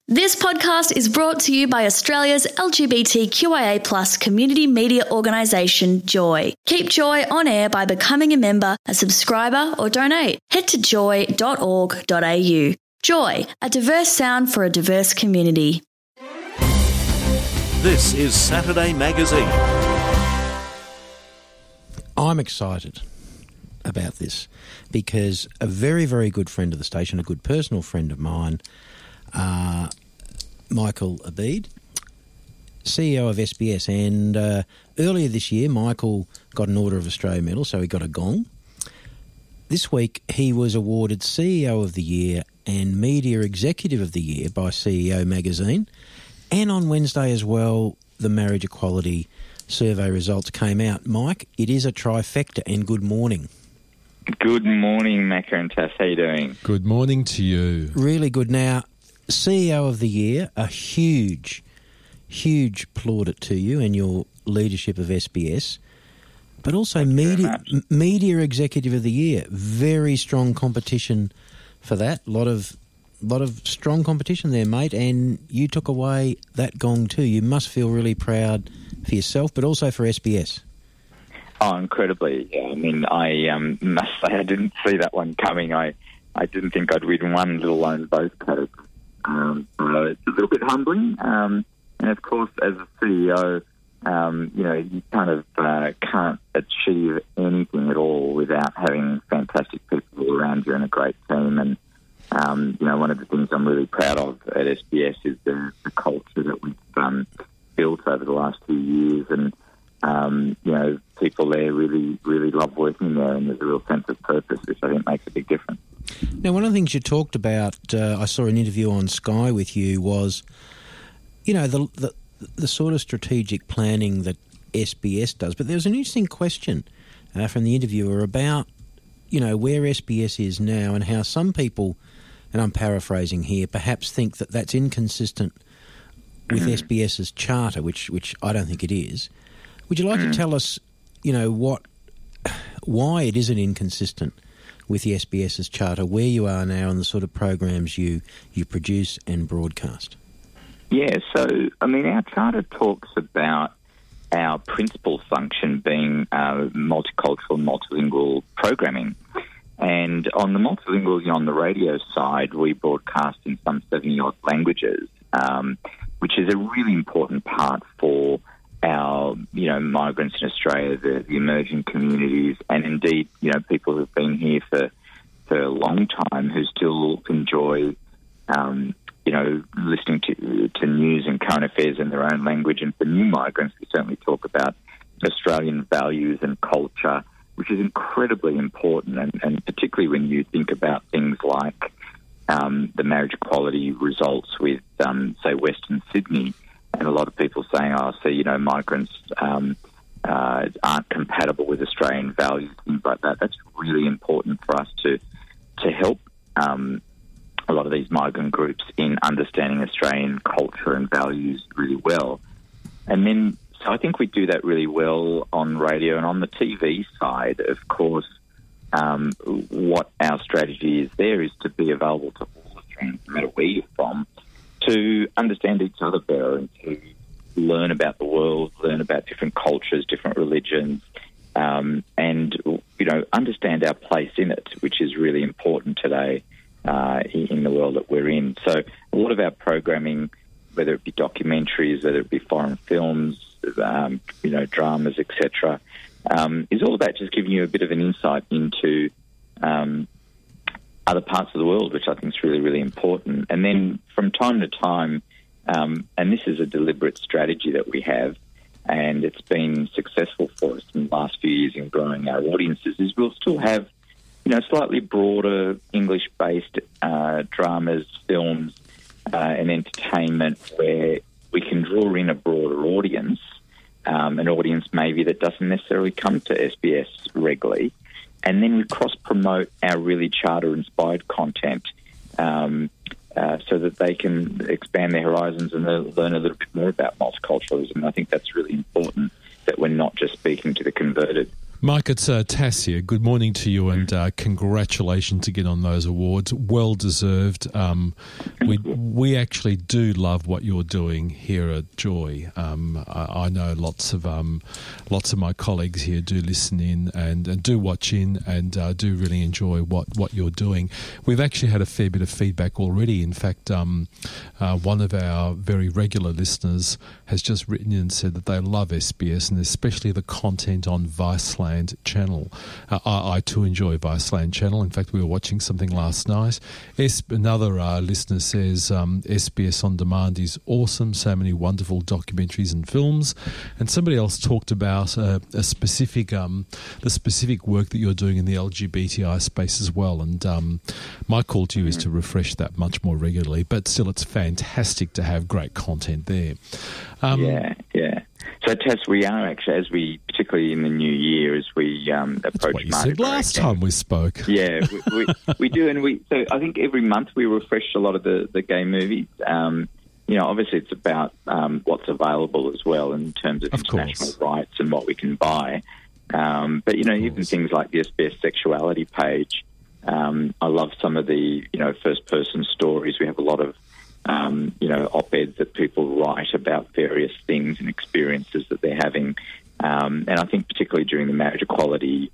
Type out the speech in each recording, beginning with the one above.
This podcast is brought to you by Australia's LGBTQIA+ community media organisation, Joy. Keep Joy on air by becoming a member, a subscriber or donate. Head to joy.org.au. Joy, a diverse sound for a diverse community. This is Saturday Magazine. I'm excited about this because a very, very good friend of the station, a good personal friend of mine, Michael Abid, CEO of SBS, and earlier this year Michael got an Order of Australia medal, so he got a gong. This week he was awarded CEO of the Year and Media Executive of the Year by CEO Magazine, and on Wednesday as well the Marriage Equality Survey results came out. Mike, it is a trifecta, and good morning. Good morning, Macca and Tass. How you doing? Good morning to you. Really good. Now, CEO of the Year, a huge plaudit to you and your leadership of SBS, but also Media Executive of the Year. Very strong competition for that. A lot of strong competition there, mate, and you took away that gong too. You must feel really proud for yourself, but also for SBS. Oh, incredibly. I mean, I must say I didn't see that one coming. I didn't think I'd win one, let alone both categories. It's a little bit humbling. And, of course, as a CEO, you kind of can't achieve anything at all without having fantastic people around you and a great team. And, one of the things I'm really proud of at SBS is the culture that we've built over the last few years. And, people there really, really love working there, and there's a real sense of purpose, which I think makes a big difference. Now, one of the things you talked about, I saw an interview on Sky with you, was, the sort of strategic planning that SBS does. But there was an interesting question from the interviewer about, where SBS is now and how some people, and I'm paraphrasing here, perhaps think that that's inconsistent with SBS's charter, which I don't think it is. Would you like to tell us, why it isn't inconsistent with the SBS's charter, where you are now and the sort of programs you produce and broadcast? Yeah, so, our charter talks about our principal function being multicultural, multilingual programming. And on the multilingual, on the radio side, we broadcast in some 70-odd languages, which is a really important part for our, migrants in Australia, the emerging communities, and indeed, people who've been here for a long time who still enjoy, listening to news and current affairs in their own language. And for new migrants, we certainly talk about Australian values and culture, which is incredibly important, and particularly when you think about things like the marriage equality results with, say, Western Sydney, and a lot of people saying, migrants aren't compatible with Australian values, things like that. That's really important for us to help a lot of these migrant groups in understanding Australian culture and values really well. And then, so I think we do that really well on radio. And on the TV side, of course, what our strategy is there is to be available to all Australians, no matter where you're from, to understand each other better and to learn about the world, learn about different cultures, different religions, and, understand our place in it, which is really important today in the world that we're in. So a lot of our programming, whether it be documentaries, whether it be foreign films, dramas, etc., is all about just giving you a bit of an insight into other parts of the world, which I think is really, really important. And then from time to time, and this is a deliberate strategy that we have, and it's been successful for us in the last few years in growing our audiences, is we'll still have, slightly broader English-based dramas, films, and entertainment where we can draw in a broader audience, an audience maybe that doesn't necessarily come to SBS regularly. And then we cross-promote our really charter-inspired content so that they can expand their horizons and learn a little bit more about multiculturalism. I think that's really important, that we're not just speaking to the converted. Mike, it's Tass here. Good morning to you, and congratulations again on those awards. Well deserved. We actually do love what you're doing here at Joy. I know lots of my colleagues here do listen in and do watch in and do really enjoy what you're doing. We've actually had a fair bit of feedback already. In fact, one of our very regular listeners has just written in and said that they love SBS and especially the content on Viceland channel. I too enjoy Viceland channel. In fact, we were watching something last night. Another listener says SBS On Demand is awesome. So many wonderful documentaries and films. And somebody else talked about the specific work that you're doing in the LGBTI space as well. And my call to you is to refresh that much more regularly. But still, it's fantastic to have great content there. Yeah. So, Tess, we are actually, particularly in the new year, as we approach That's what you Mardi said Gras last again. time we spoke. Yeah, we do, and so I think every month we refresh a lot of the gay movies. Obviously it's about what's available as well in terms of international rights and what we can buy. But even things like the SBS sexuality page. I love some of the first person stories. We have a lot of op-eds that people write about various things and experiences that they're having. And I think particularly during the marriage equality,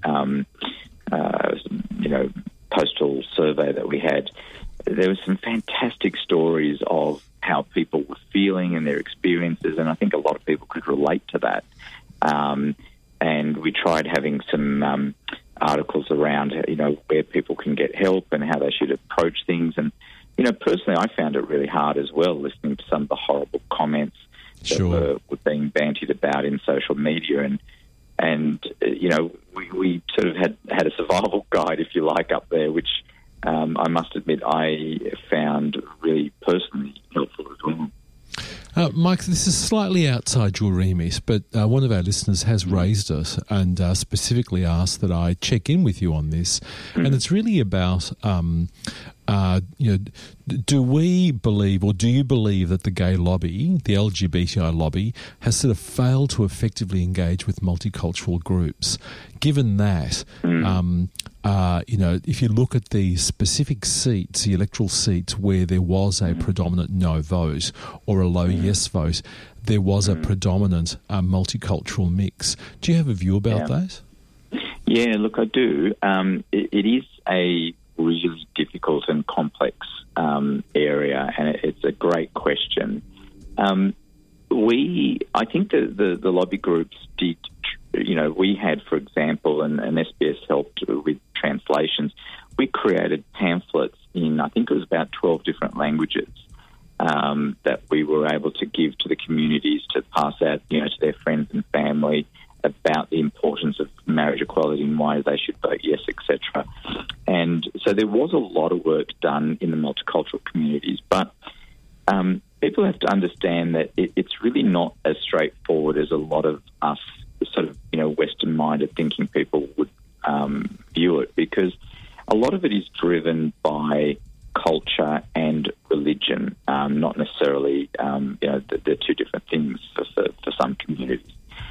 postal survey that we had, there were some fantastic stories of how people were feeling and their experiences, and I think a lot of people could relate to that. And we tried having some articles around, where people can get help and how they should approach things. And, personally, I found it really hard as well, listening to some of the horrible comments that were being bantied about in social media. And we sort of had a survival guide, if you like, up there, which I must admit I found really personally helpful as well. Mike, this is slightly outside your remit, but one of our listeners has raised it and specifically asked that I check in with you on this. And it's really about, do we believe, or do you believe that the gay lobby, the LGBTI lobby, has sort of failed to effectively engage with multicultural groups? Given that, if you look at the specific seats, the electoral seats where there was a predominant no vote or a low yes vote, there was a predominant multicultural mix. Do you have a view about that? Yeah, look, I do. It is a really difficult and complex area, and it's a great question. I think the lobby groups did. We had, for example, and SBS helped with translations. We created pamphlets in, I think it was about 12 different languages that we were able to give to the communities to pass out, to their friends and family about the importance of marriage equality and why they should vote yes, etc. And so there was a lot of work done in the multicultural communities, but people have to understand that it's really not as straightforward as a lot of us sort of, Western-minded thinking people would view it, because a lot of it is driven by culture and religion, not necessarily, they're two different things for some communities.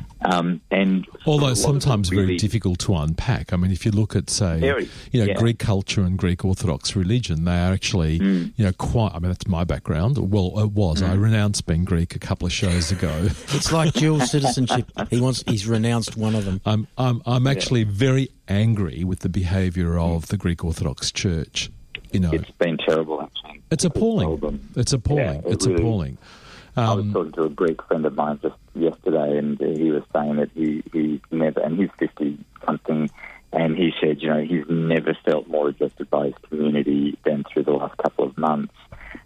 And although sometimes very difficult to unpack. I mean, if you look at, say, Greek culture and Greek Orthodox religion, they are actually, quite. I mean, that's my background. Well, it was. I renounced being Greek a couple of shows ago. It's like dual citizenship. He's renounced one of them. I'm actually very angry with the behaviour of the Greek Orthodox Church. It's been terrible. Actually, it's appalling. It's appalling. Yeah, it's really appalling. I was talking to a Greek friend of mine just yesterday, and he was saying that he never, and he's 50-something, and he said, he's never felt more rejected by his community than through the last couple of months.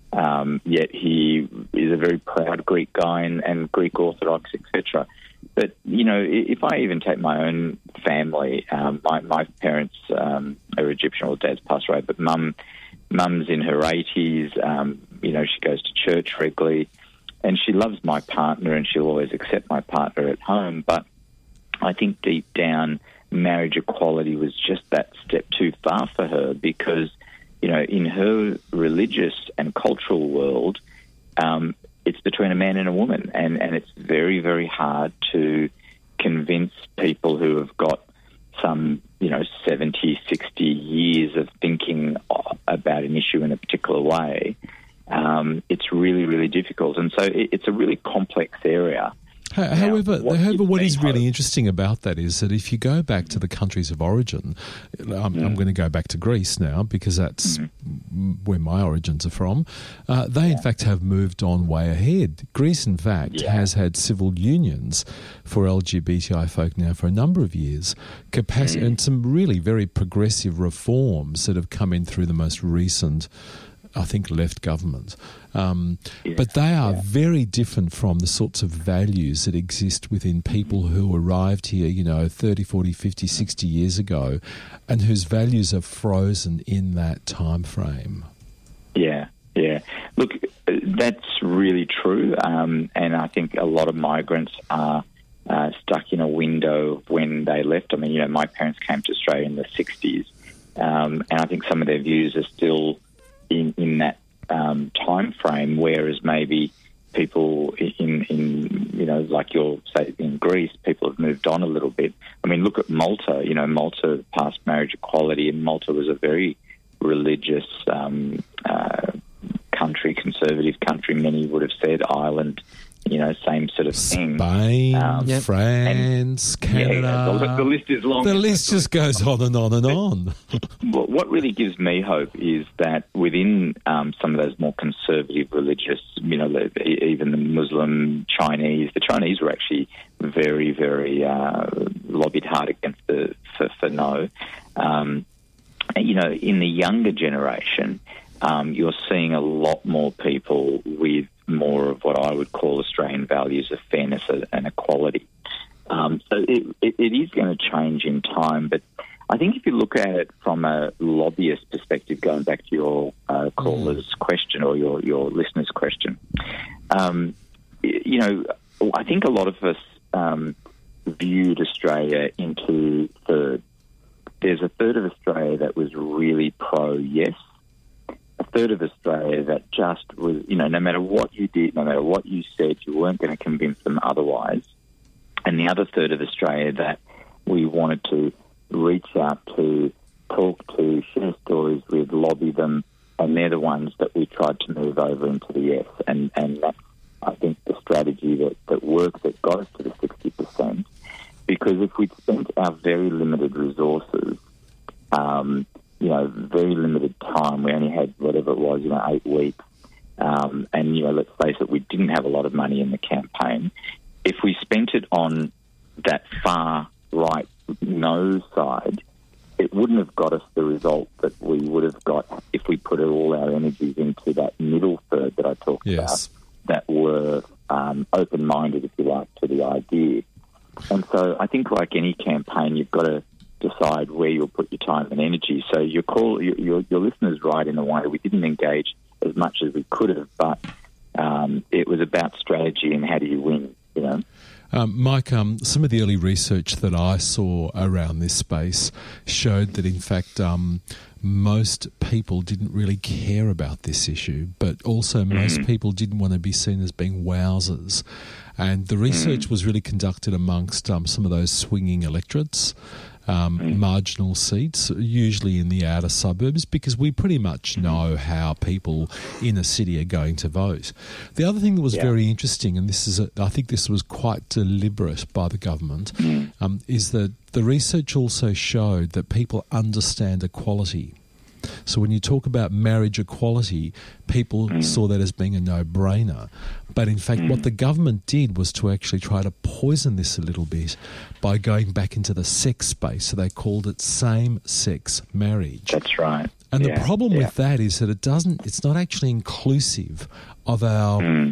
Yet he is a very proud Greek guy and Greek Orthodox, etc. But, if I even take my own family, my parents are Egyptian, or dad's passed away, but mum's in her 80s, she goes to church regularly. And she loves my partner, and she'll always accept my partner at home. But I think deep down, marriage equality was just that step too far for her, because, in her religious and cultural world, it's between a man and a woman. And it's very, very hard to convince people who have got, some, 70, 60 years of thinking about an issue in a particular way, it's really, really difficult. And so it's a really complex area. However, what is really interesting about that is that if you go back to the countries of origin, I'm going to go back to Greece now because that's where my origins are from, they in fact have moved on way ahead. Greece, in fact, has had civil unions for LGBTI folk now for a number of years, and some really very progressive reforms that have come in through the most recent, I think, left government. But they are very different from the sorts of values that exist within people who arrived here, 30, 40, 50, 60 years ago, and whose values are frozen in that time frame. Yeah. Look, that's really true, and I think a lot of migrants are stuck in a window when they left. I mean, my parents came to Australia in the 60s, and I think some of their views are still in that time frame, whereas maybe people in like you'll say in Greece, people have moved on a little bit. I mean, look at Malta. Malta passed marriage equality, and Malta was a very religious country, conservative country. Many would have said Ireland. Same sort of thing. Spain, France, Canada. The list is long. The list just goes on and on and on. What really gives me hope is that within some of those more conservative religious, even the Muslim, the Chinese were actually very, very lobbied hard against for no. In the younger generation, you're seeing a lot more people with more of what I would call Australian values of fairness and equality. So it is going to change in time, but I think if you look at it from a lobbyist perspective, going back to your caller's question or your listener's question, I think a lot of us viewed Australia into thirds. There's a third of Australia that was really pro-yes, a third of Australia that just was, no matter what you did, no matter what you said, you weren't going to convince them otherwise. And the other third of Australia that we wanted to reach out to, talk to, share stories with, lobby them, and they're the ones that we tried to move over into the yes. And that's, I think, the strategy that worked, that got us to the 60%. Because if we'd spent our very limited resources, very limited time. We only had whatever it was, 8 weeks. And, let's face it, we didn't have a lot of money in the campaign. If we spent it on that far right no side, it wouldn't have got us the result that we would have got if we put all our energies into that middle third that I talked about, that were open-minded, if you like, to the idea. And so I think like any campaign, you've got to decide where you'll put your time and energy. So your listener's right in a way. We didn't engage as much as we could have, but it was about strategy and how do you win, Mike, some of the early research that I saw around this space showed that, in fact, most people didn't really care about this issue, but also most people didn't want to be seen as being wowsers. And the research was really conducted amongst some of those swinging electorates, marginal seats, usually in the outer suburbs, because we pretty much know how people in a city are going to vote. The other thing that was very interesting, and I think this was quite deliberate by the government, is that the research also showed that people understand equality. So when you talk about marriage equality, people saw that as being a no-brainer. But in fact, what the government did was to actually try to poison this a little bit by going back into the sex space. So they called it same-sex marriage. That's right. And the problem with that is that it's not actually inclusive of the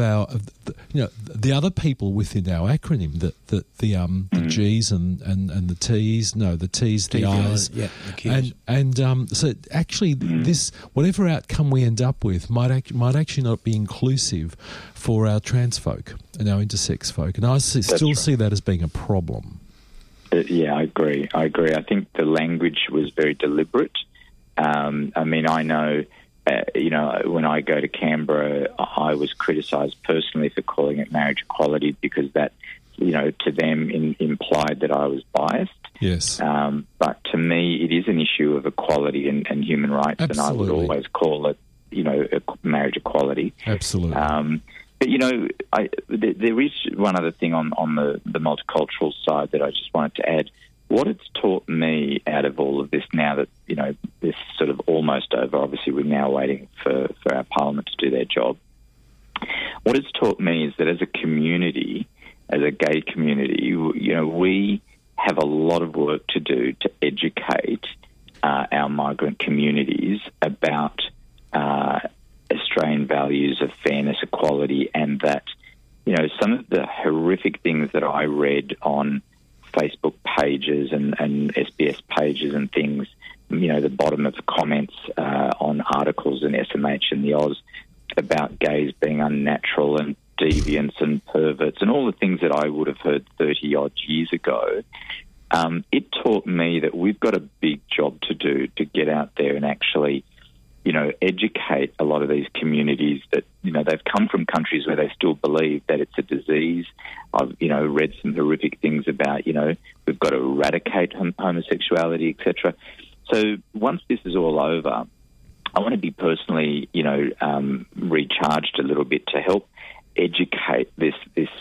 other people within our acronym, the G's and the T's, the T's, the I's, the Q's. And so actually this, whatever outcome we end up with might actually not be inclusive for our trans folk and our intersex folk. And I still see that as being a problem. I agree. I think the language was very deliberate. I know, when I go to Canberra, I was criticised personally for calling it marriage equality because that to them implied that I was biased. Yes. But to me, it is an issue of equality and human rights, Absolutely. and I would always call it, marriage equality. Absolutely. But, there is one other thing on the multicultural side that I just wanted to add. What it's taught me out of all of this, now that, this is sort of almost over, obviously we're now waiting for our parliament to do their job. What it's taught me is that as a community, as a gay community, we have a lot of work to do to educate our migrant communities about Australian values of fairness, equality, and that, some of the horrific things that I read on Facebook pages and SBS pages and things, the bottom of the comments on articles in SMH and the Oz about gays being unnatural and deviants and perverts and all the things that I would have heard 30-odd years ago, it taught me that we've got a big job to do to get out there and actually, educate a lot of these communities that, they've come from countries where they still believe that it's a disease. I've, read some horrific things about, we've got to eradicate homosexuality, etc. So once this is all over, I want to be personally, recharged a little bit to help educate this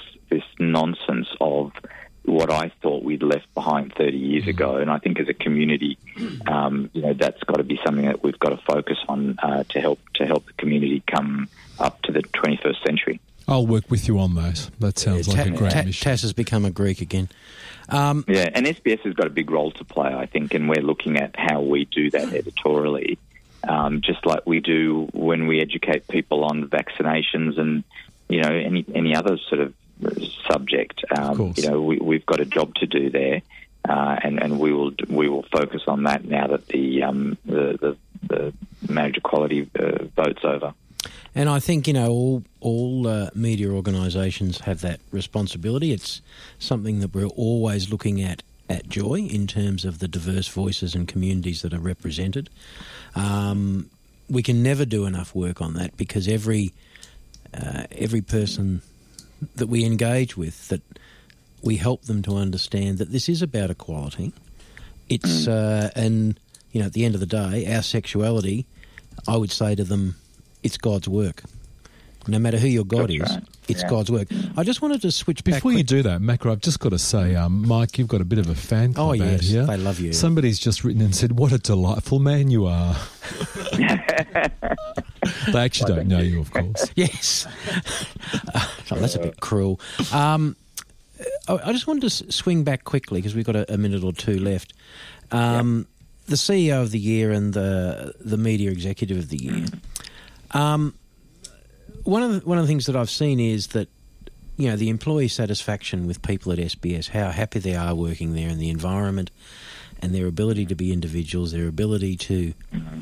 nonsense of what I thought we'd left behind 30 years ago. And I think as a community, that's got to be something that we've got to focus on to help the community come up to the 21st century. I'll work with you on that. That sounds like a great mission. Tass has become a Greek again. And SBS has got a big role to play, I think, and we're looking at how we do that editorially, just like we do when we educate people on vaccinations and, any other sort of subject. We've got a job to do there, and we will focus on that now that the marriage equality vote's over. And I think, all media organisations have that responsibility. It's something that we're always looking at Joy in terms of the diverse voices and communities that are represented. We can never do enough work on that because every person that we engage with, that we help them to understand that this is about equality. It's and at the end of the day, our sexuality, I would say to them, it's God's work. No matter who your God is, it's God's work. I just wanted to switch back. Before you do that, Macro, I've just got to say, Mike, you've got a bit of a fan club out here. They love you. Somebody's just written and said, what a delightful man you are. They actually don't know you, of course. Yes. That's a bit cruel. I just wanted to swing back quickly because we've got a minute or two left. The CEO of the year and the media executive of the year. One of the things that I've seen is that, the employee satisfaction with people at SBS, how happy they are working there, and the environment and their ability to be individuals, their ability to,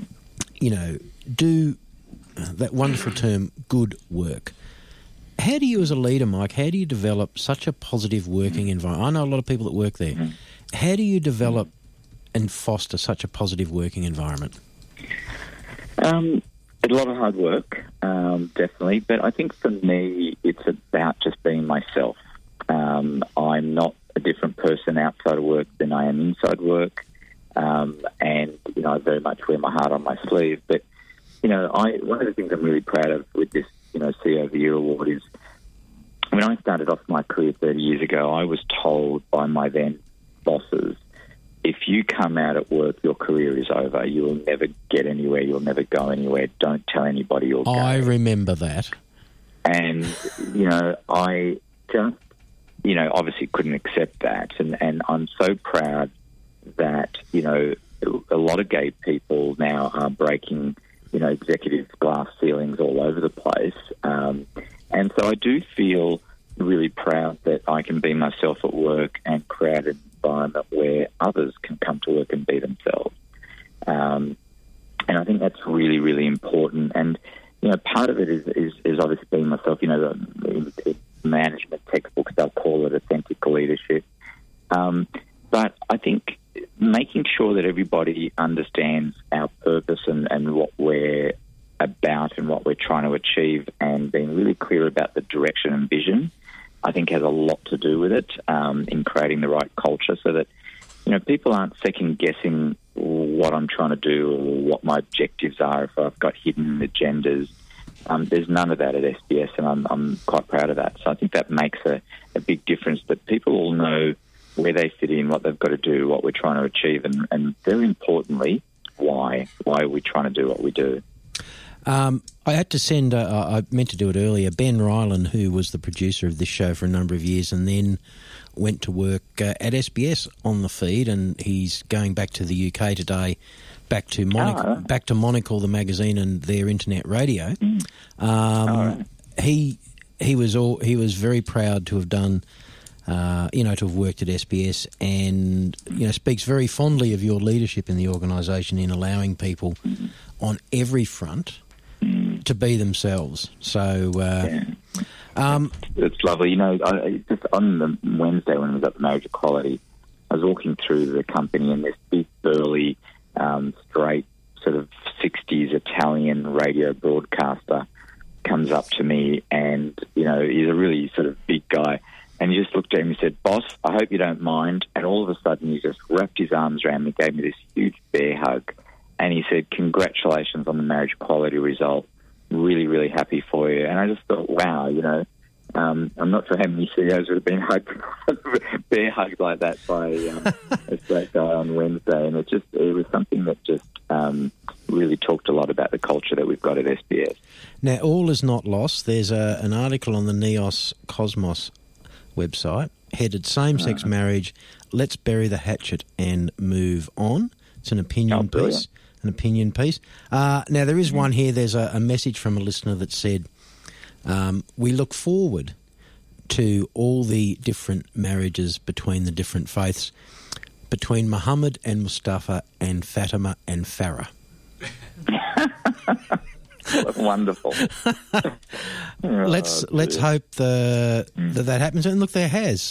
do that wonderful term, good work. How do you as a leader, Mike, how do you develop such a positive working environment? I know a lot of people that work there. How do you develop and foster such a positive working environment? A lot of hard work, definitely. But I think for me, it's about just being myself. I'm not a different person outside of work than I am inside work. And, I very much wear my heart on my sleeve. But, one of the things I'm really proud of with this, CEO of the Year award is when I started off my career 30 years ago, I was told by my then bosses, if you come out at work, your career is over. You will never get anywhere. You'll never go anywhere. Don't tell anybody you're gay. I remember that. And, I just, obviously couldn't accept that. And I'm so proud that, a lot of gay people now are breaking, executive glass ceilings all over the place. And so I do feel really proud that I can be myself at work and create an environment where others can come to work and be themselves. And I think that's really, really important. And, part of it is obviously being myself. The management textbooks, they'll call it authentic leadership. But I think making sure that everybody understands our purpose and what we're about and what we're trying to achieve, and being really clear about the direction and vision, I think has a lot to do with it in creating the right culture, so that people aren't second guessing what I'm trying to do or what my objectives are if I've got hidden agendas. There's none of that at SBS, and I'm quite proud of that. So I think that makes a big difference, that people all know where they fit in, what they've got to do, what we're trying to achieve, and very importantly, why are we trying to do what we do. I had to send, I meant to do it earlier, Ben Ryland, who was the producer of this show for a number of years and then went to work at SBS on the feed, and he's going back to the UK today, back to Monocle, the magazine, and their internet radio. He was very proud to have done, to have worked at SBS, and speaks very fondly of your leadership in the organisation in allowing people on every front to be themselves. So it's lovely. Just on the Wednesday when I was at the Marriage Equality, I was walking through the company, and this big burly, straight sort of 60s Italian radio broadcaster comes up to me, and he's a really sort of big guy, and he just looked at me and said, "Boss, I hope you don't mind." And all of a sudden he just wrapped his arms around me, gave me this huge bear hug, and he said, "Congratulations on the Marriage Equality result. Really, really happy for you." And I just thought, wow, I'm not sure how many CEOs would have been bear hugged like that by a great guy on Wednesday. And it was something that just really talked a lot about the culture that we've got at SBS. Now, all is not lost. There's an article on the Neos Cosmos website headed "Same-Sex Marriage, Let's Bury the Hatchet and Move On." It's an opinion piece. Now, there is one here. There's a message from a listener that said, we look forward to all the different marriages between the different faiths, between Muhammad and Mustafa and Fatima and Farah. Wonderful. Let's hope that happens. And look, there has.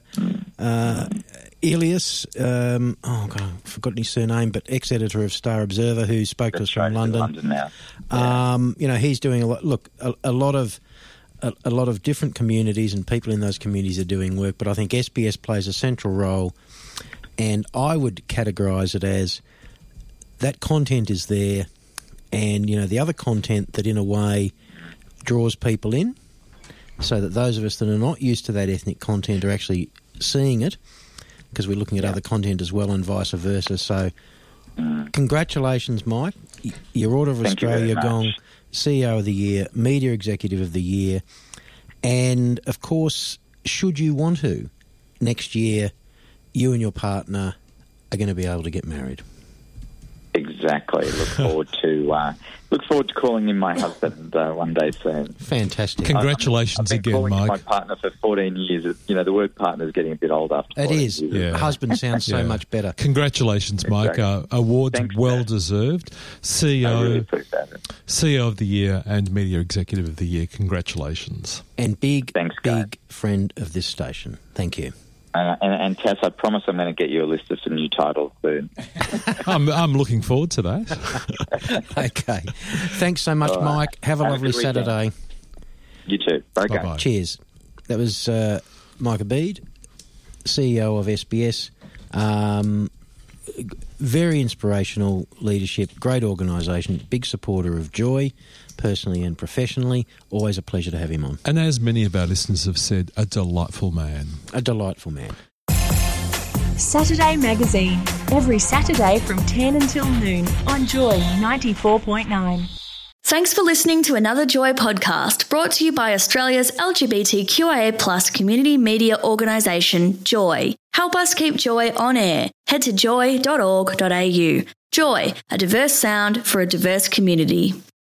Elias, I've forgotten his surname, but ex-editor of Star Observer, who spoke to us from London. Now. He's doing a lot. Look, a lot of different communities and people in those communities are doing work, but I think SBS plays a central role, and I would categorise it as that content is there, and the other content that in a way draws people in, so that those of us that are not used to that ethnic content are actually seeing it, because we're looking at other content as well, and vice versa. So congratulations, Mike. Your Order of Australia Gong, CEO of the Year, Media Executive of the Year, and, of course, should you want to, next year you and your partner are going to be able to get married. Exactly. Look forward to calling him my husband one day soon. Fantastic. Congratulations I've been again, Mike. My partner for 14 years. The word partner is getting a bit old after. It is. Yeah. Husband sounds so much better. Congratulations, Mike. Awards Thanks, deserved. I really appreciate it. CEO of the Year and Media Executive of the Year. Congratulations. And big guys. friend of this station. Thank you. And Tass, I promise I'm going to get you a list of some new titles soon. I'm looking forward to that. Okay. Thanks so much, Mike. Have a lovely Saturday. You too. Okay. Bye-bye. Cheers. That was Mike Abid, CEO of SBS. Very inspirational leadership, great organisation, big supporter of Joy, personally and professionally. Always a pleasure to have him on. And as many of our listeners have said, a delightful man. A delightful man. Saturday Magazine, every Saturday from 10 until noon on Joy 94.9. Thanks for listening to another Joy podcast brought to you by Australia's LGBTQIA+ community media organisation, Joy. Help us keep Joy on air. Head to joy.org.au. Joy, a diverse sound for a diverse community.